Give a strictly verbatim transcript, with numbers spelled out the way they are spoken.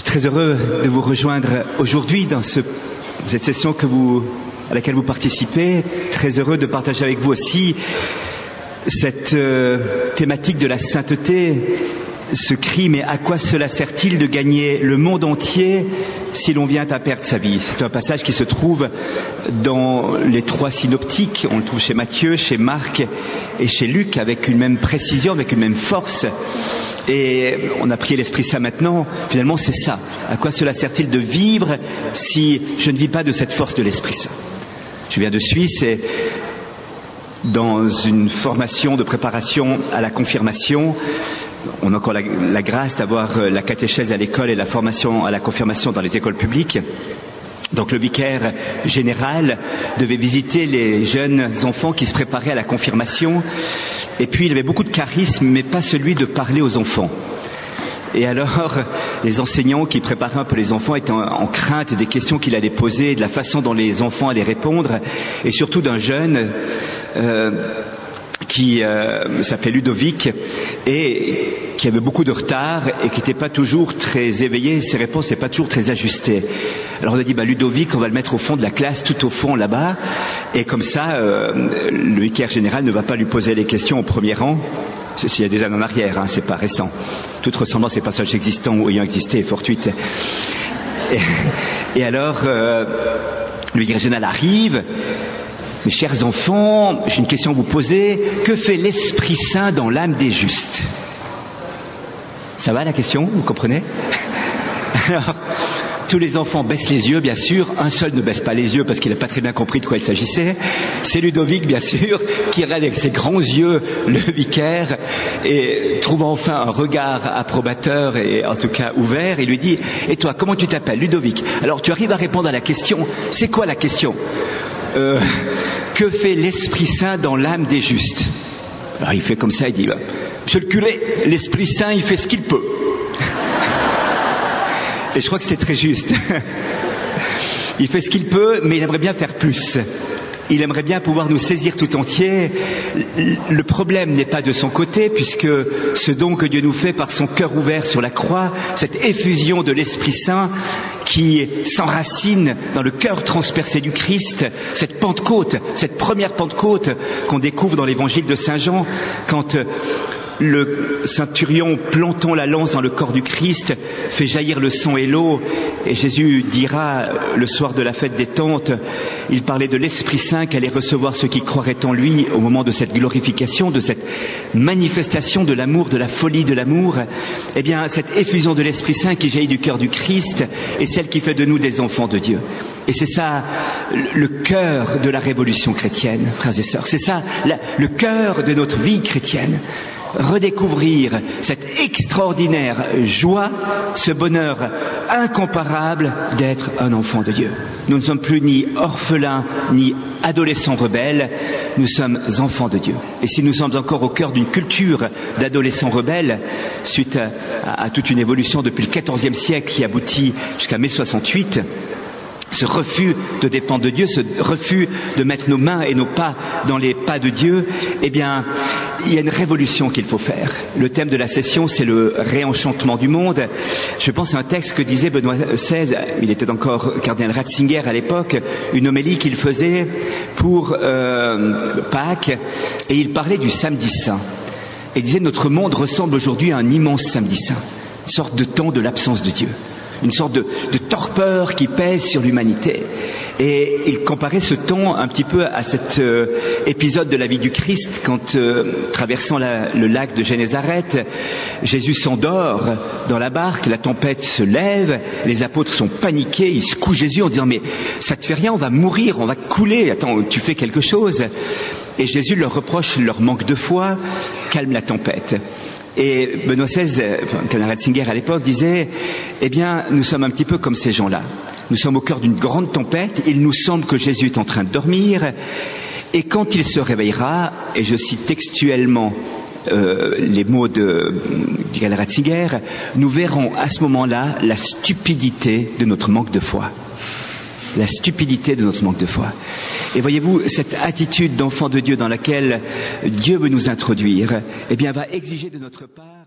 Très heureux de vous rejoindre aujourd'hui dans ce, cette session que vous, à laquelle vous participez. Très heureux de partager avec vous aussi cette euh, thématique de la sainteté, ce cri, mais à quoi cela sert-il de gagner le monde entier si l'on vient à perdre sa vie? C'est un passage qui se trouve dans les trois synoptiques. On le trouve chez Matthieu, chez Marc et chez Luc, avec une même précision, avec une même force. Et on a prié l'Esprit Saint maintenant. Finalement, c'est ça. À quoi cela sert-il de vivre si je ne vis pas de cette force de l'Esprit Saint? Je viens de Suisse et dans une formation de préparation à la confirmation, on a encore la, la grâce d'avoir la catéchèse à l'école et la formation à la confirmation dans les écoles publiques. Donc le vicaire général devait visiter les jeunes enfants qui se préparaient à la confirmation. Et puis il avait beaucoup de charisme, mais pas celui de parler aux enfants. Et alors, les enseignants qui préparaient un peu les enfants étaient en, en crainte des questions qu'il allait poser, de la façon dont les enfants allaient répondre, et surtout d'un jeune euh, qui euh, s'appelait Ludovic et qui avait beaucoup de retard et qui n'était pas toujours très éveillé, ses réponses n'étaient pas toujours très ajustées. Alors on a dit, bah, Ludovic, on va le mettre au fond de la classe, tout au fond là-bas, et comme ça, euh, le vicaire général ne va pas lui poser les questions au premier rang. Il y a des années en arrière, hein, c'est pas récent. Toute ressemblance et passage existant ou ayant existé est fortuite. Et, et alors, euh, le vicaire général arrive. Mes chers enfants, j'ai une question à vous poser. Que fait l'Esprit Saint dans l'âme des justes? Ça va la question, vous comprenez? Alors, tous les enfants baissent les yeux, bien sûr. Un seul ne baisse pas les yeux parce qu'il n'a pas très bien compris de quoi il s'agissait. C'est Ludovic, bien sûr, qui regarde avec ses grands yeux le vicaire et trouve enfin un regard approbateur et en tout cas ouvert. Et lui dit, et toi, comment tu t'appelles? Ludovic. Alors tu arrives à répondre à la question. C'est quoi la question? euh, Que fait l'Esprit Saint dans l'âme des justes? Alors il fait comme ça, il dit, monsieur le curé, l'Esprit Saint, il fait ce qu'il peut. Et je crois que c'est très juste. Il fait ce qu'il peut, mais il aimerait bien faire plus. Il aimerait bien pouvoir nous saisir tout entier. Le problème n'est pas de son côté, puisque ce don que Dieu nous fait par son cœur ouvert sur la croix, cette effusion de l'Esprit Saint qui s'enracine dans le cœur transpercé du Christ, cette Pentecôte, cette première Pentecôte qu'on découvre dans l'évangile de Saint Jean, quand le centurion, plantant la lance dans le corps du Christ, fait jaillir le sang et l'eau, et Jésus dira le soir de la fête des tentes, il parlait de l'Esprit Saint qu'allait recevoir ceux qui croiraient en lui au moment de cette glorification, de cette manifestation de l'amour, de la folie de l'amour. Eh bien, cette effusion de l'Esprit Saint qui jaillit du cœur du Christ est celle qui fait de nous des enfants de Dieu. Et c'est ça le cœur de la révolution chrétienne, frères et sœurs. C'est ça la, le cœur de notre vie chrétienne. Redécouvrir cette extraordinaire joie, ce bonheur incomparable d'être un enfant de Dieu. Nous ne sommes plus ni orphelins, ni adolescents rebelles, nous sommes enfants de Dieu. Et si nous sommes encore au cœur d'une culture d'adolescents rebelles, suite à, à, à toute une évolution depuis le quatorzième siècle qui aboutit jusqu'à mai soixante-huit, ce refus de dépendre de Dieu, ce refus de mettre nos mains et nos pas dans les pas de Dieu, eh bien, il y a une révolution qu'il faut faire. Le thème de la session, c'est le réenchantement du monde. Je pense à un texte que disait Benoît seize, il était encore cardinal Ratzinger à l'époque, une homélie qu'il faisait pour euh, Pâques, et il parlait du samedi saint. Et il disait, notre monde ressemble aujourd'hui à un immense samedi saint, une sorte de temps de l'absence de Dieu. Une sorte de, de torpeur qui pèse sur l'humanité. Et il comparait ce temps un petit peu à cet euh, épisode de la vie du Christ quand, euh, traversant la, le lac de Génézareth, Jésus s'endort dans la barque, la tempête se lève, les apôtres sont paniqués, ils secouent Jésus en disant « Mais ça te fait rien, on va mourir, on va couler, attends, tu fais quelque chose ?» Et Jésus leur reproche leur manque de foi, calme la tempête. Et Benoît seize, enfin, cardinal Ratzinger à l'époque, disait, eh bien, nous sommes un petit peu comme ces gens-là. Nous sommes au cœur d'une grande tempête, il nous semble que Jésus est en train de dormir, et quand il se réveillera, et je cite textuellement euh, les mots de, du cardinal Ratzinger, nous verrons à ce moment-là la stupidité de notre manque de foi. La stupidité de notre manque de foi. Et voyez-vous, cette attitude d'enfant de Dieu dans laquelle Dieu veut nous introduire, eh bien, va exiger de notre part